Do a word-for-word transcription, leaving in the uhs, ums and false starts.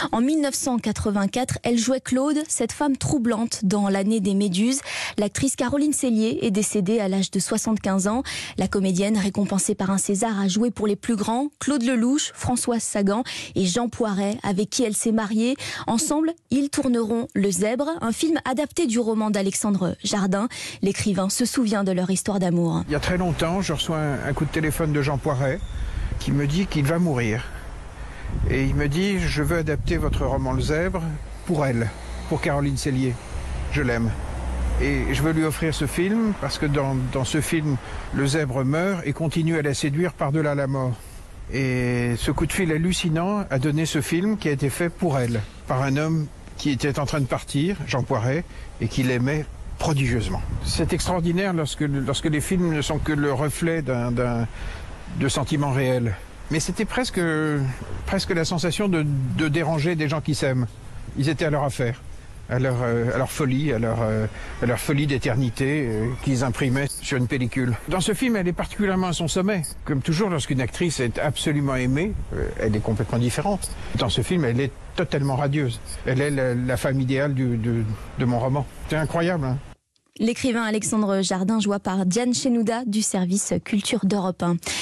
En mille neuf cent quatre-vingt-quatre, elle jouait Claude, cette femme troublante dans L'année des Méduses. L'actrice Caroline Cellier est décédée à l'âge de soixante-quinze ans. La comédienne, récompensée par un César, a joué pour les plus grands, Claude Lelouch, Françoise Sagan et Jean Poiret, avec qui elle s'est mariée. Ensemble, ils tourneront Le Zèbre, un film adapté du roman d'Alexandre Jardin. L'écrivain se souvient de leur histoire d'amour. Il y a très longtemps, je reçois un, un coup de téléphone de Jean Poiret qui me dit qu'il va mourir. Et il me dit, je veux adapter votre roman Le Zèbre pour elle, pour Caroline Cellier. Je l'aime. Et je veux lui offrir ce film parce que dans, dans ce film, le zèbre meurt et continue à la séduire par-delà la mort. Et ce coup de fil hallucinant a donné ce film qui a été fait pour elle, par un homme qui était en train de partir, Jean Poiret, et qui l'aimait prodigieusement. C'est extraordinaire lorsque, lorsque les films ne sont que le reflet d'un, d'un, de sentiments réels. Mais c'était presque, presque la sensation de, de déranger des gens qui s'aiment. Ils étaient à leur affaire, à leur, à leur folie, à leur, à leur folie d'éternité euh, qu'ils imprimaient sur une pellicule. Dans ce film, elle est particulièrement à son sommet. Comme toujours, lorsqu'une actrice est absolument aimée, euh, elle est complètement différente. Dans ce film, elle est totalement radieuse. Elle est la, la femme idéale du, de, de mon roman. C'est incroyable, hein. L'écrivain Alexandre Jardin, joué par Diane Chenouda du service Culture d'Europe un.